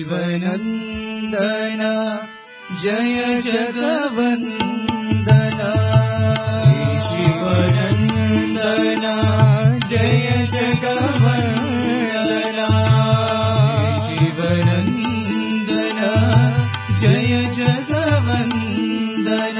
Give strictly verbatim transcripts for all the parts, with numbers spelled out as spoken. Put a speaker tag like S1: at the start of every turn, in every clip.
S1: शिवनन्दन जय जगवन्दन शिवनन्दन जय जगवन्दन शिवनन्दन जय जगवन्दन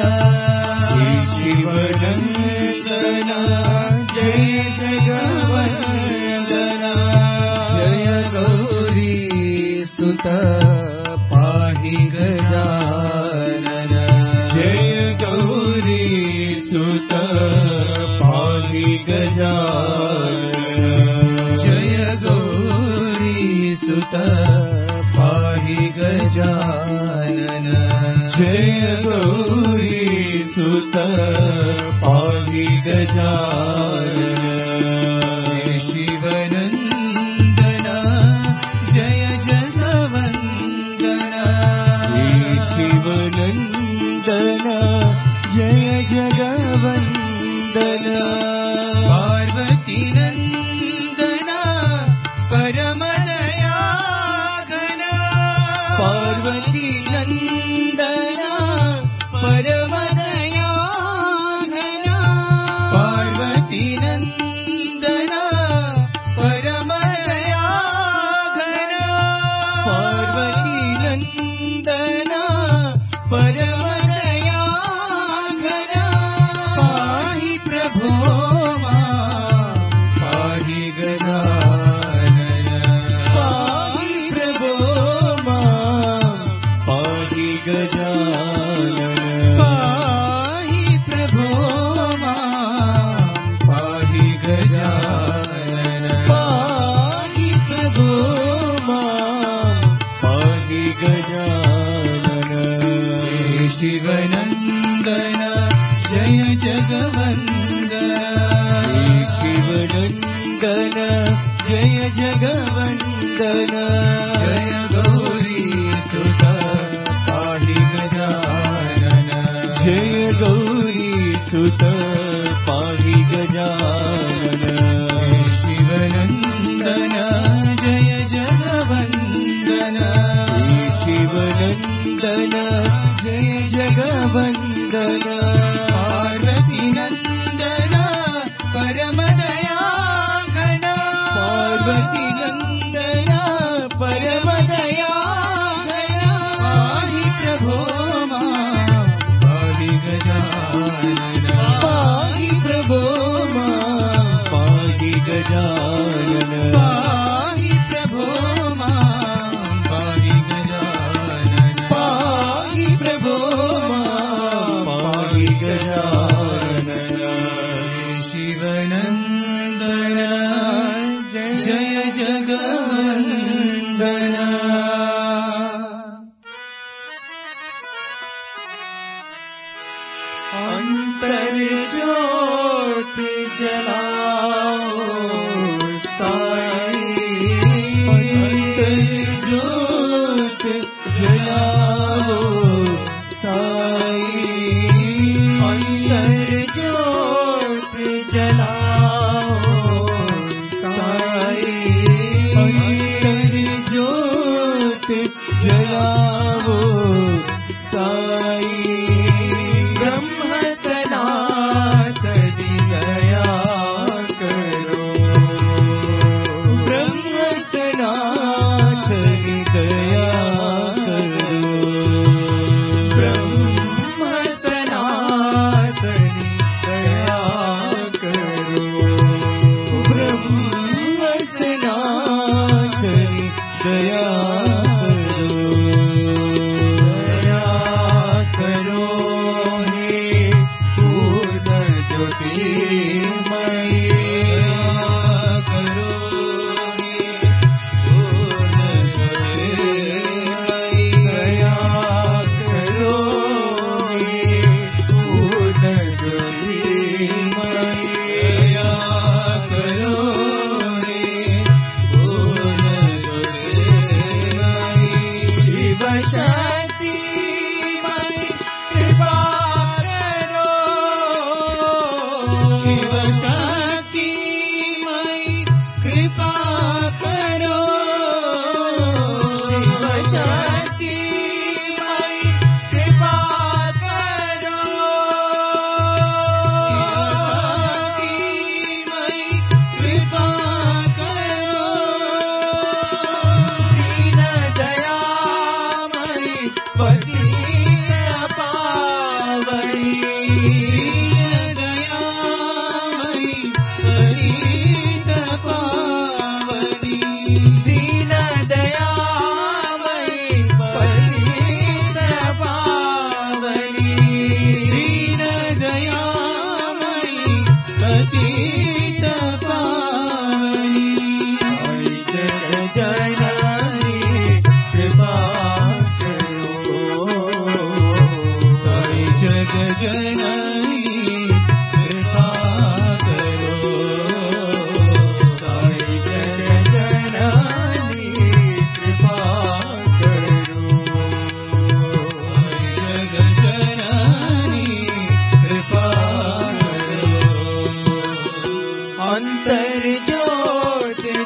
S1: शिवनन्दन जय जगवन्दन जय गौरी स्तुत पाहि गजानन जय गौरी सुत पाहि गजानन जय गौरी सुत पाहि गजानन जय गौरी सुत पाहि गजानन शिवनन्दन जय जगवन्दन शिवनन्दन जय जगवन्दन पार्वती नन्दन परमदयाघन पार्वती नन्दन परमदयाघन पार्वती नन्दन परमदयाघन पार्वती नन्दन परमदयाघन पाहि प्रभो मां पाहि गजानन पाहि प्रभो मां पाहि गजानन पाहि प्रभो मां पाहि गजानन पाहि प्रभो मां पाहि गजानन शिवनन्दन जय जगवन्दन शिवनन्दन जय जगवन्दन जय गौरी स्तुत पाहि गजानन जय गौरी सुत पाहि गजानन शिवनन्दन जय जगवन्दन शिवनन्दन जय जगवन्दन पार्वती नन्दन परमदयाघन पार्वती नन्दन परमदयाघन पाहि प्रभो मां पाहि गजानन पाहि प्रभो मां पाहि गजानन पाहि प्रभो मां पाहि गजानन पाहि प्रभो मां पाहि गजानन शिवनन्दन जय जगवन्दन अंतर्ज्योति जलाओ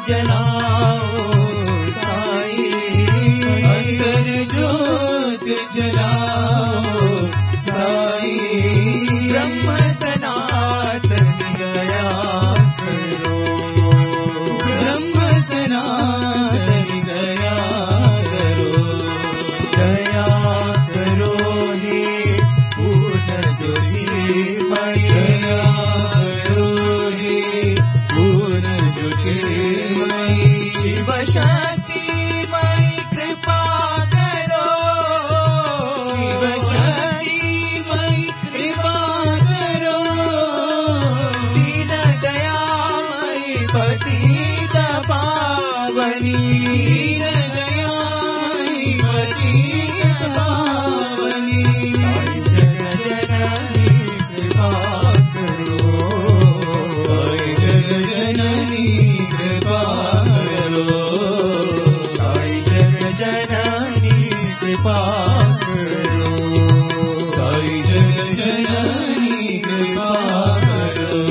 S1: जलाओ साई, अंतर ज्योत जलाओ साई, ब्रह्म सनातन गया करो, ब्रह्म सनातन गया करो, गया करो हे पूर्ण ज्योतिर्मय, गया करो हे पूर्ण ज्योतिर्मय, शिव शक्तिमय कृपा करो, शिव शक्तिमय कृपा करो, दीन दयामय पतित पावनी, दीन दयामय पतित पावनी, साई जगजननी कृपा करो, साई जगजननी कृपा करो, साई जगजननी कृपा करो, साई जगजननी कृपा करो,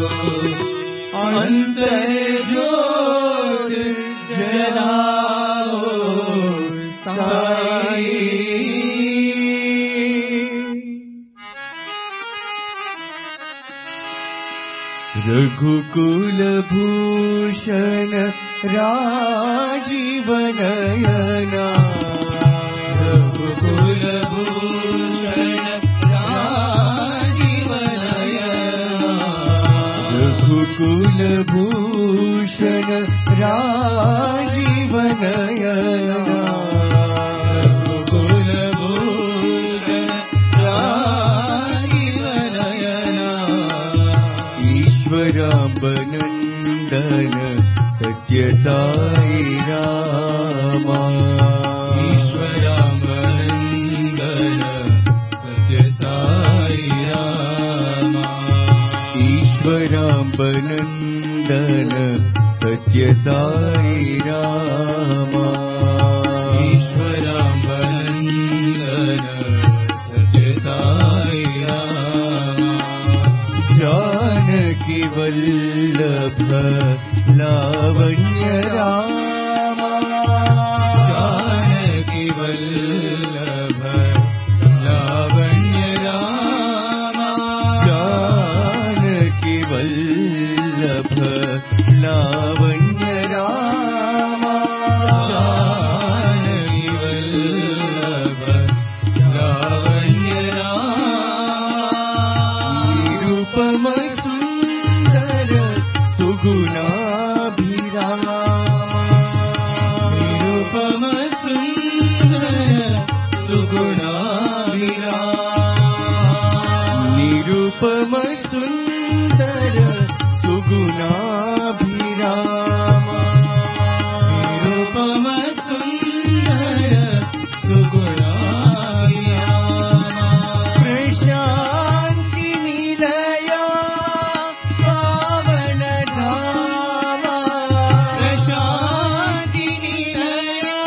S1: अंतर ज्योत जलाओ साई।
S2: रघुकुल भूषण राजीव नयना,
S1: रघुकुल भूषण राजीव नयना,
S2: रघुकुल भूषण राजीव नयना,
S1: रघुकुल भूषण राजीव नयना,
S2: ईश्वराम्बनन्दन सत्य साई रामा,
S1: ईश्वराम्बनन्दन सत्य साई रामा,
S2: ईश्वराम्बनन्दन सत्य साई रामा,
S1: ईश्वराम्बनन्दन सत्य साई रामा,
S2: जानकी वल्लभ लावण्य रामा,
S1: जानकी वल्लभ लावण्य रामा,
S2: जानकी वल्लभ लावण्य रामा,
S1: जानकी वल्लभ लावण्य रामा,
S2: निरुपम सुन्दर सुगुणाभिरामा,
S1: निरुपम सुन्दर सुगुणाभिरामा,
S2: निरुपम सुन्दर सुगुणाभिरामा,
S1: निरुपम सुन्दर सुगुणाभिरामा,
S2: प्रशान्ति निलया पावन धामा,
S1: प्रशान्ति निलया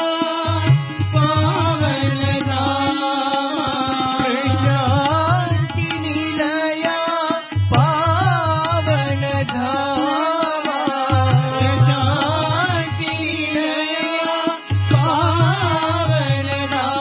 S1: पावन धामा,
S2: प्रशान्ति निलया पावन धामा,
S1: प्रशान्ति निलया पावन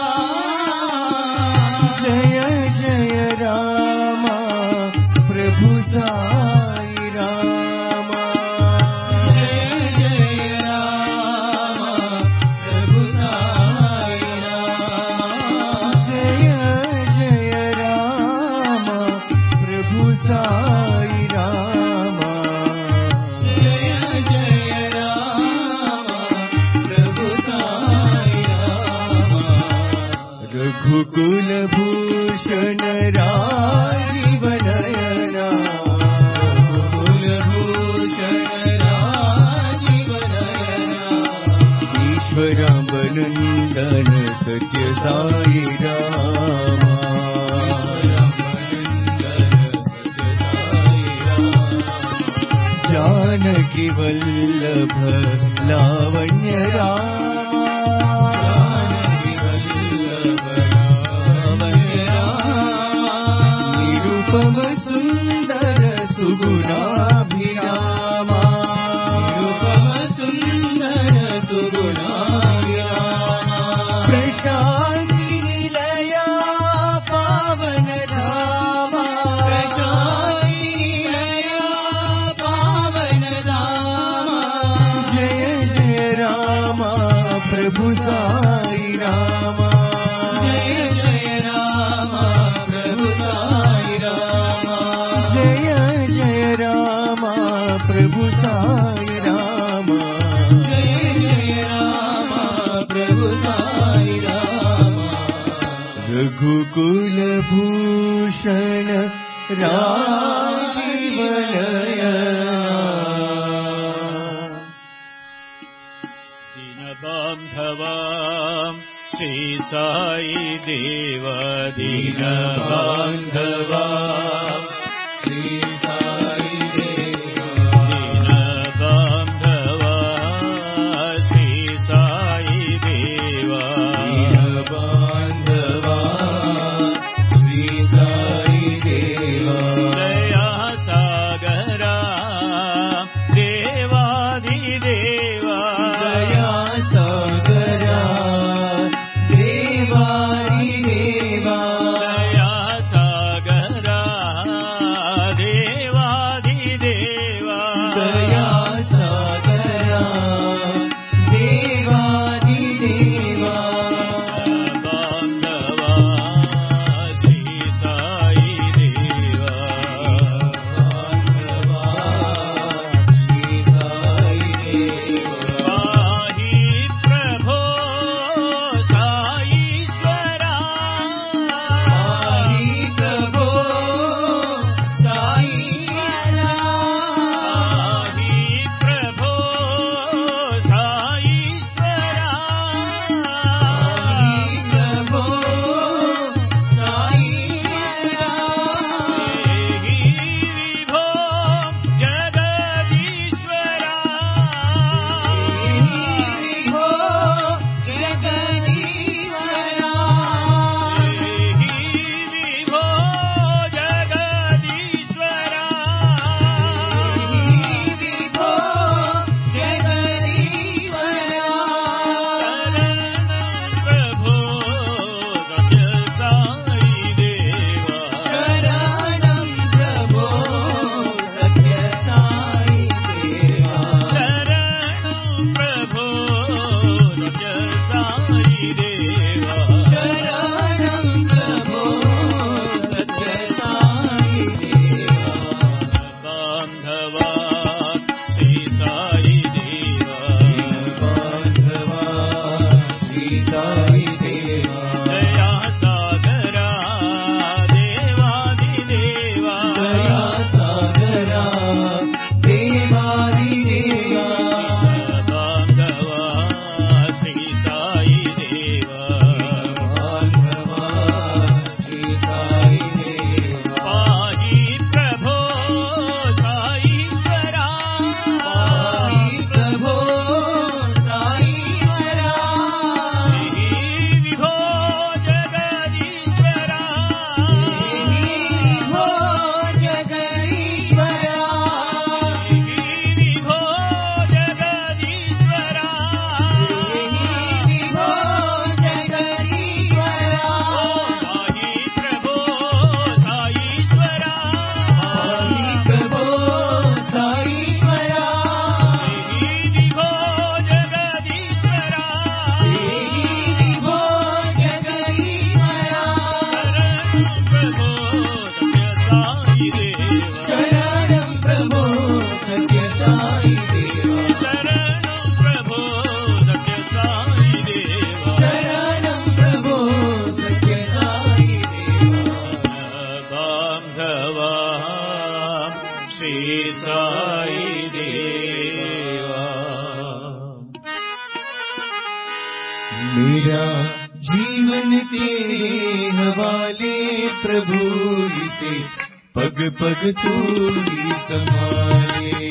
S1: धामा,
S2: जय जय रामा प्रभु साई रामा,
S1: जय जय रामा प्रभु साई रामा,
S2: जय जय रामा प्रभु साई रामा,
S1: जय जय रामा प्रभु साई रामा,
S2: रघुकुल भूषण राजीव नयना,
S1: रघुकुल भूषण राजीव नयना,
S2: ईश्वराम्बनन्दन सत्य साई रामा,
S1: ईश्वराम्बनन्दन सत्य साई रामा,
S2: जानकी वल्लभ लावण्य रामा,
S1: जानकी वल्लभ लावण्य रामा,
S2: निरुपम सुन्दर सुगुणाभिरामा,
S1: निरुपम सुन्दर
S2: प्रभु साई रामा
S1: जय जय राम प्रभु साई राम
S2: जय जय राम प्रभु साई राम
S1: जय जय राम प्रभु साई राम
S2: रघुकुल भूषण राजीवनयना
S3: दीनबान्धवा श्री साई देव दीनबान्धवा
S1: श्री साई देव
S3: दीनबान्धवा श्री साई देव
S1: दीनबान्धवा श्री साई देव
S3: दया सागरा देवादिदेवा
S1: दया सागरा देवारी देवा
S3: दया सागरा देवादिदेवा
S1: दया सागरा देवारी देवा
S3: बान्धवा श्री साई देवा
S1: बान्धवा श्री साई देवा
S3: पाहि प्रभो साईश्वरा
S1: पाहि प्रभो साईश्वरा
S3: पाहि प्रभो साईश्वरा
S1: पाहि प्रभो साईश्वरा
S3: देहि विभो जगदीश्वरा
S1: विभो जगदीश्वरा
S3: देहि विभो जगदीश्वरा
S1: विभो जगदीश्वरा
S3: शरणं प्रभो सत्य साई देवा
S1: शरणं प्रभो सत्य साई देवा
S3: शरणं प्रभो सत्य साई देवा
S1: शरणं प्रभो सत्य साई देवा
S3: बान्धवा श्री साई देवा
S1: बान्धवा श्री साई देवा
S3: दया सागरा देवादिदेवा
S1: दया सागरा देवारी देवा
S3: बान्धवा श्री साई देवा
S1: बान्धवा श्री साई देवा
S3: पाहि प्रभो साईश्वरा
S1: पाहि प्रभो साईश्वरा
S3: देहि विभो जगदीश्वरा
S1: विभो जगदीश्वरा
S3: देहि विभो जगदीश्वरा
S1: विभो जगदीश्वरा
S3: पाहि प्रभो साईश्वरा
S1: पाहि प्रभो साईश्वरा
S3: देहि विभो जगदीश्वरा
S1: विभो जगदीश्वरा
S3: शरणं प्रभो सत्य साई देवा
S1: शरणं प्रभो सत्य साई देवा
S3: शरणं प्रभो सत्य साई देवा
S1: शरणं प्रभो सत्य साई देवा
S3: बान्धवा श्री साई देवा
S2: मेरा जीवन तेरे हवाले प्रभु से पग पग तू ही संभाले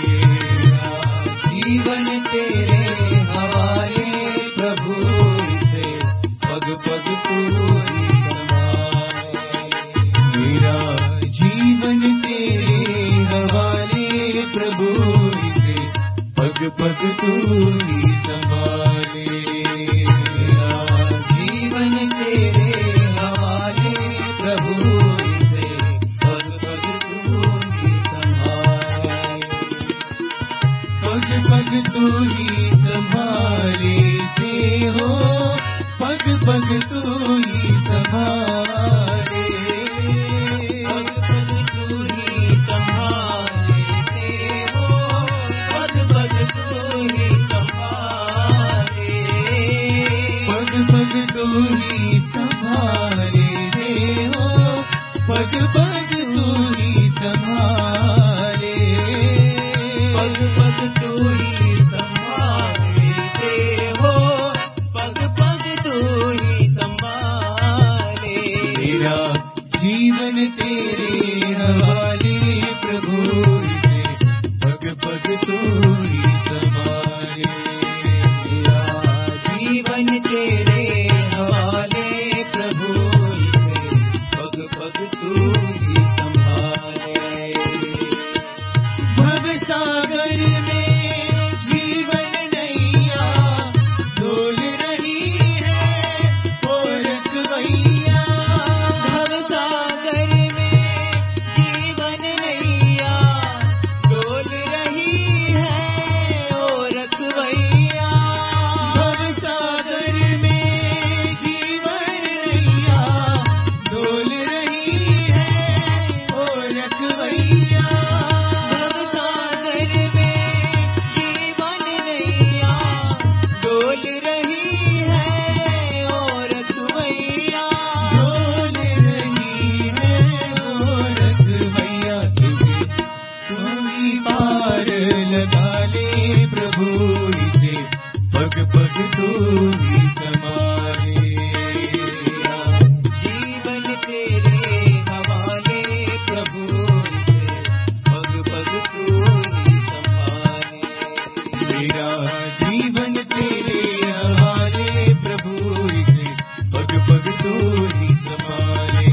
S1: जीवन तेरे हवाले प्रभु से पग पग तू ही संभाले
S2: मेरा जीवन तेरे हवाले प्रभु से पग पग तू ही संभाले
S1: मेरा जीवन तेरे हवाले प्रभु से पग पग तू ही संभाले
S2: पग पग तू ही संभाले से हो, पग पग तू ही संभाले।
S1: पग पग तू ही संभाले हो, पग पग तू ही संभाले।
S2: पग पग तू ही संभाले हो, पग पग तू ही संभाले।
S1: पग पग तू ही संभाले हो, पग पग तू ही संभाले।
S2: मेरा जीवन तेरे हवाले प्रभु से, पग पग तू ही संभाले।
S1: मेरा जीवन तेरे हवाले प्रभु से, पग पग तू ही संभाले।
S2: भव सागर में जीवन नैया डोल रही है, ओ रखवैया।
S1: भव सागर में जीवन नैया डोल रही है, ओ रखवैया।
S2: भव सागर में जीवन नैया डोल रही है, ओ रखवैया।
S1: भव सागर में जीवन नैया डोल रही है, ओ रखवैया।
S2: डोल रही है, ओ रखवैया। तुझे तू ही पार लगा ले प्रभु से, पग पग तू ही संभाले।
S1: जीवन तेरे हवाले प्रभु से, पग पग तू ही संभाले।
S2: मेरा जीवन तेरे हवाले प्रभु से, पग पग तू ही संभाले।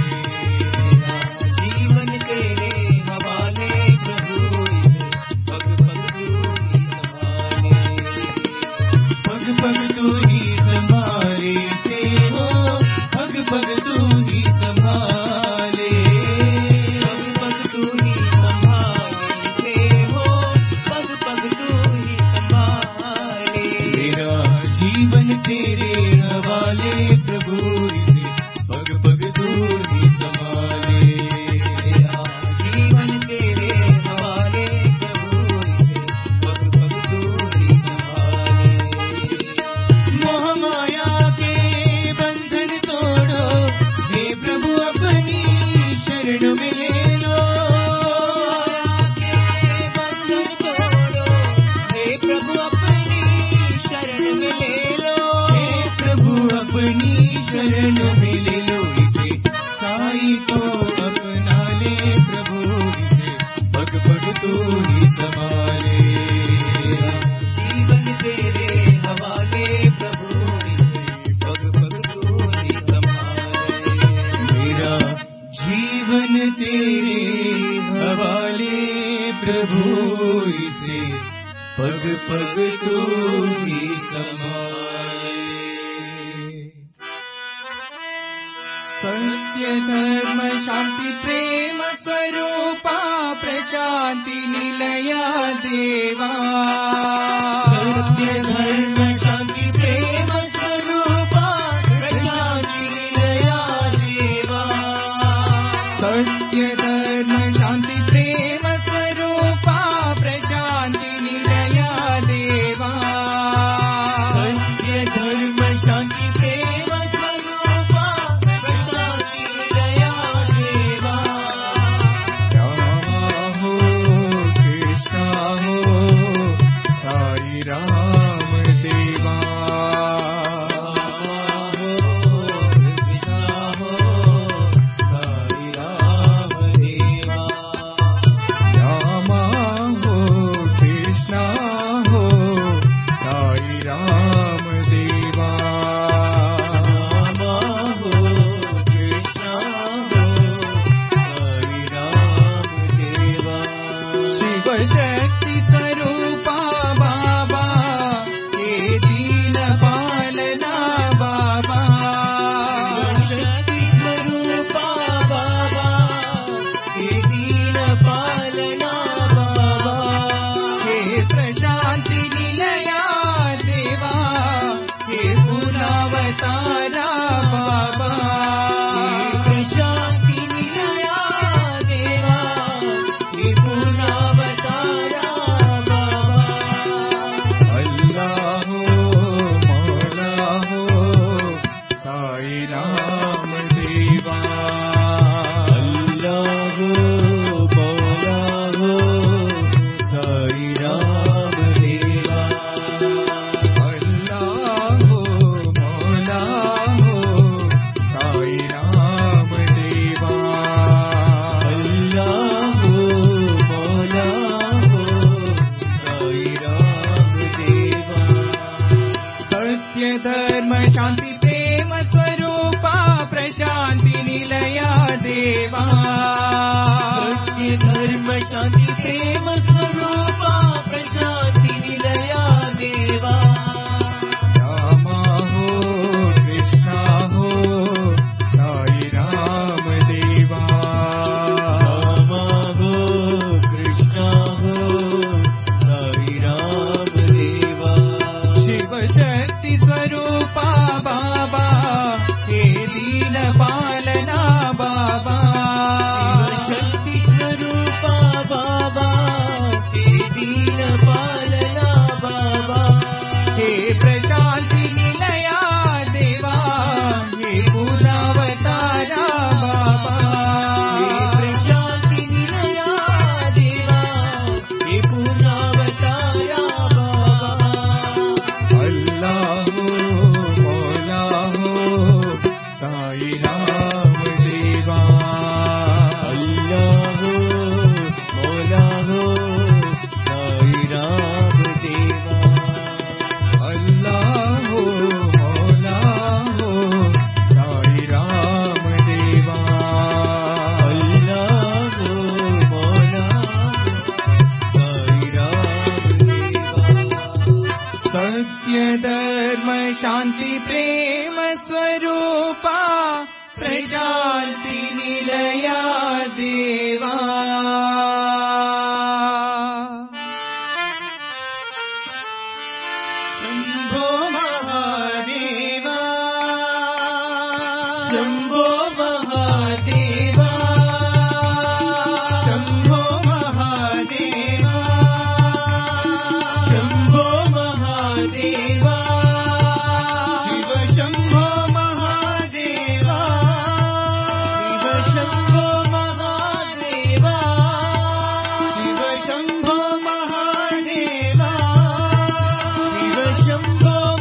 S1: जीवन तेरे हवाले प्रभु से, पग पग तू ही संभाले।
S2: पग पग तू ही संभाले से हो, पग पग तू ही संभाले।
S1: पग पग तू ही संभाले हो, पग पग तू ही संभाले।
S2: मेरा जीवन तेरे हवाले प्रभु से, पग पग तू ही संभाले।
S1: मेरा जीवन तेरे हवाले प्रभु से, पग पग तू ही संभाले।
S2: मोह माया के बंधन तोड़ो, हे प्रभु अपनी शरण में ले लो।
S1: के बंधन तोड़ो, हे प्रभु अपनी शरण में ले लो।
S2: हे प्रभु अपनी शरण में ले लो इसे, साई को अपना ले प्रभु इसे, पग पग तू ही संभाले।
S1: जीवन तेरे हवाले प्रभु से, पग पग तू ही संभाले।
S2: मेरा जीवन तेरे हवाले प्रभु इसे, पग पग तू ही संभाले। सत्य धर्म शांति प्रेम स्वरूपा प्रशांति निलया देवा।
S1: सत्य धर्म शांति प्रेम स्वरूपा प्रशांति निलया देवा।
S2: सत्य धर्म शांति प्रेम स्वरूपा प्रशांति निलया देवा।
S1: सत्य धर्म शांति प्रेम स्वरूपा प्रशांति निलया देवा।
S2: राम हो कृष्ण हो साई శాంతి ప్రేమ స్వరూప ప్రశాంతి నిలయ దేవా
S1: సత్య ధర్మ శాంతి ప్రేమ స్వరూప ప్రశాంతి నిలయ దేవా
S2: రామా హో కృష్ణ హో సాయి రామ దేవా
S1: రామా హో కృష్ణ హో సాయి రామ దేవా
S2: శివ శక్తి స్వరూప బాబా హే దీన పాలనా బాబా
S1: శక్తి స్వరూప బాబా హే దీన పాలనా బాబా
S2: హే ప్రశాంతి నిలయ దేవా హే పూర్ణావతారా బాబా
S1: హే ప్రశాంతి నిలయ దేవా హే పూర్ణావతారా బాబా
S2: అల్లాహ్ మౌలా హో సాయి రామ దేవా
S1: అల్లాహ్ మౌలా హో సాయి రామ దేవా
S2: అల్లాహ్ మౌలా హో సాయి రామ దేవా
S1: అల్లాహ్ మౌలా సాయి రామ దేవా
S2: సత్య ధర్మ శాంతి ప్రేమ స్వరూప ప్రశాంతి నిలయ దేవా శంభో మహాదేవా
S1: శంభో మహాదేవా
S2: శంభో మహాదేవా
S1: శంభో మహాదేవా
S2: శివ శంభో మహాదేవా
S1: శివ శంభో మహాదేవా
S2: శివ శంభో మహాదేవా
S1: శివ శంభో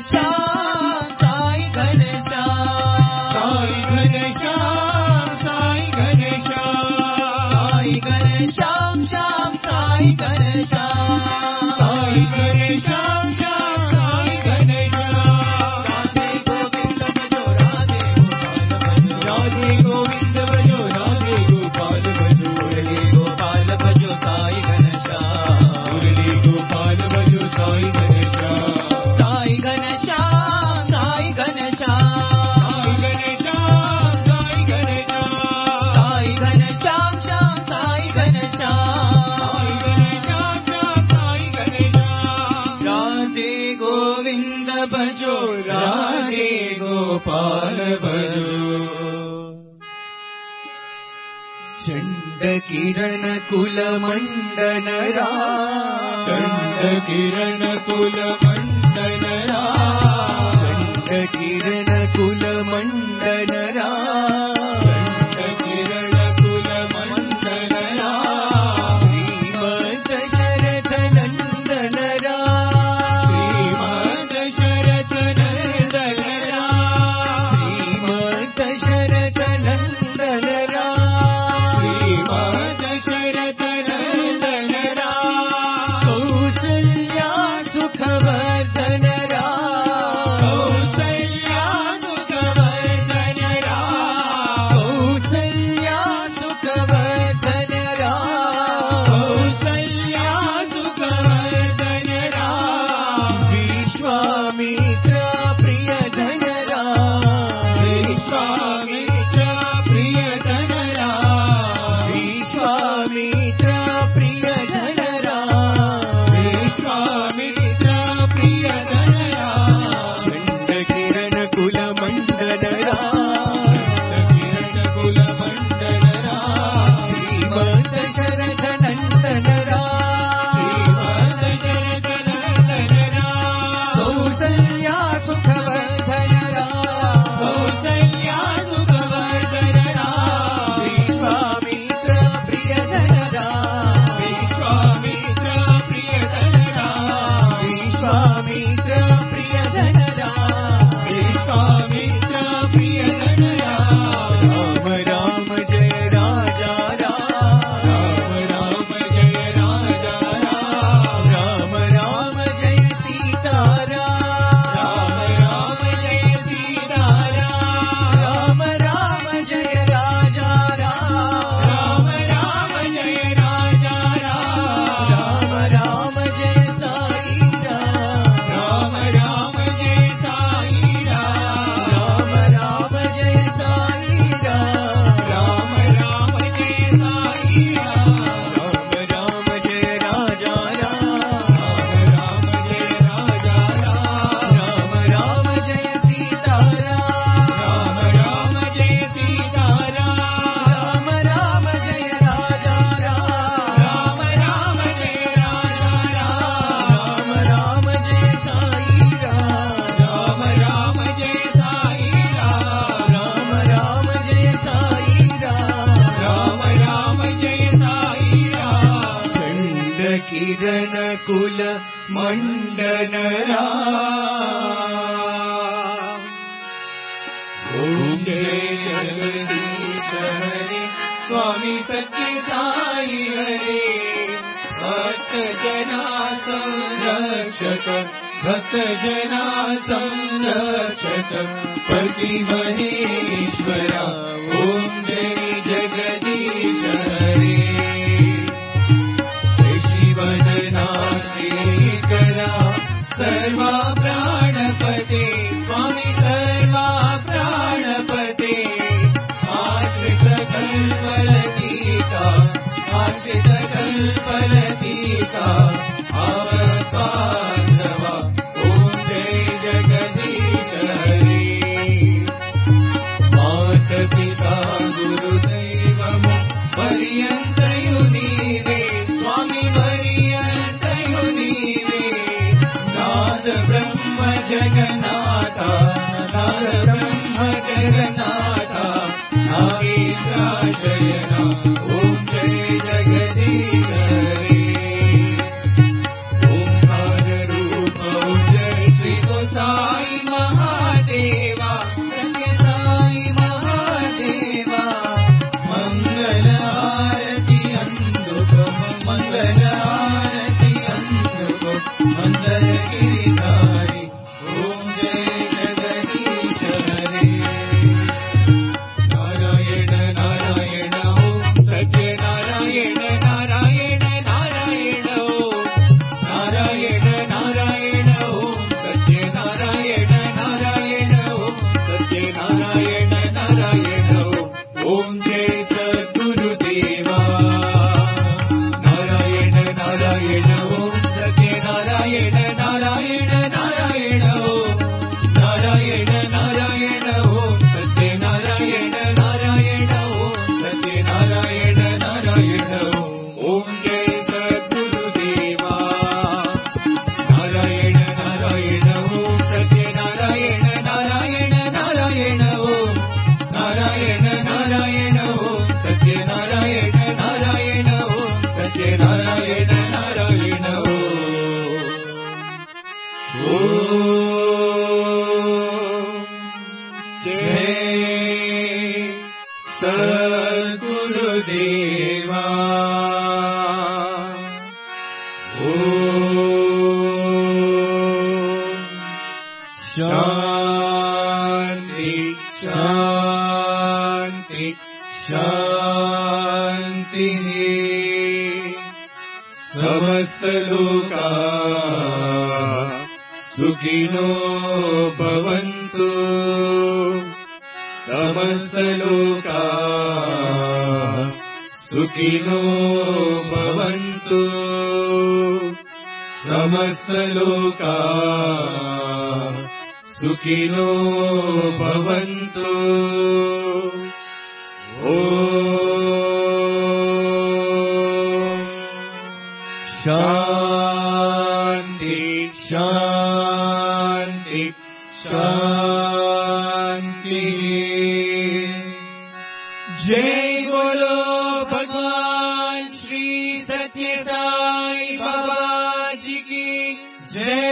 S1: घनश्याम साई घनश्याम
S2: साई घनश्याम साई घनश्याम
S1: साई घनश्याम श्याम साई घनश्याम
S2: साई घनश्याम श्याम साई घनश्याम
S1: राधे गोविंद भजो राधे गोविंद भजो राधे गोपाल भजो साई घनश्याम
S2: मुरली गोपाल भजो साई घनश्याम
S1: साई घनश्याम साई घनश्याम
S2: साई घनश्याम साई घनश्याम
S1: साई घनश्याम श्याम साई घनश्याम
S2: घनश्याम श्याम साई घनश्याम
S1: राधे गोविंद भजो
S2: राधे गोपाल भजो
S1: चंड किरण कुल मंडन
S2: चंड किरण कुल मंडन
S1: चंड किरण कुल मंडन
S2: चंड किरण कुल मंडन
S1: श्रीमद शरद नंदन
S2: श्रीमद शरद नंदन
S1: श्रीमद शरद नंदन
S2: श्रीमद शरद नंदन
S1: कौसल्या सुखवर्धन
S2: कौसल्या सुखवर्धन
S1: कौसल्या सुखवर्धन
S2: कौसल्या सुखवर्धन
S1: विश्वामित्र प्रियधन
S2: विश्वामित्र प्रियधन
S1: विश्वामित्र प्रियधन
S2: विश्वामित्र प्रियधन
S1: चंड किरण कुल मंडन
S2: किरण कुल मंडन
S1: श्रीमद शरद नंदन
S2: श्रीमद शरद नंदन
S1: कौसल्या सुखवर्धन
S2: कौसल्या सुखवर्धन
S1: विश्वामित्र प्रियधन
S2: विश्वामित्र प्रियधन
S1: विश्वामित्र प्रियधन
S2: विश्वामित्र प्रियधन
S1: राम राम जय राजा राम
S2: राम राम जय राजा राम
S1: राम राम जय सीता
S2: राम राम जय सीता
S1: राम
S2: राम
S1: राम जय राजा राम
S2: राम राम जय राजा राम
S1: राम राम जय साई राम
S2: राम राम जय साई राम
S1: राम राम जय साई राम
S2: राम राम जय साई राम
S1: राम राम जय राजा राम
S2: राम जय राजा राम
S1: राम राम जय सीता राम
S2: राम राम जय सीता राम
S1: राम राम जय राजा राम
S2: राम राम जय राजा राम
S1: राम राम जय साई राम
S2: राम राम जय साई राम
S1: राम राम जय साई राम
S2: राम राम जय साई राम
S1: चंड किरण कुल मंडन
S2: ओम जय जगदीश हरे स्वामी सत्य साई हरे भक्त जना संरक्षक भक्त जना संरक्षक पति महेश्वरा ओम जय जगदीश हरे जय शिवदना श्रीकरा सर्वा प्राणपते स्वामी सर्वा प्राणपते आश्रित कल्पलतीका आश्रित कल्पलतीका आवपान्दवा ओम जय जगदीश हरे मात पिता गुरुदैवम पर्यन्तयु नीवे स्वामी पर्यन्तयु नीवे नाद ब्रह्म जगन्नाथा नाद ब्रह्म जगन्नाथा नागेशाशयना ओम जय जगदीश हरे ओंकार रूप जय श्री गोसाई शान्ति शान्ति शान्तिः समस्तलोका सुखिनो भवन्तु समस्तलोका सुखिनो भवन्तु समस्तलोका सुखिनो भवन्तु ॐ शान्ति शान्ति शान्तिः जय बोलो भगवान श्री सत्य साई बाबा जी की जय।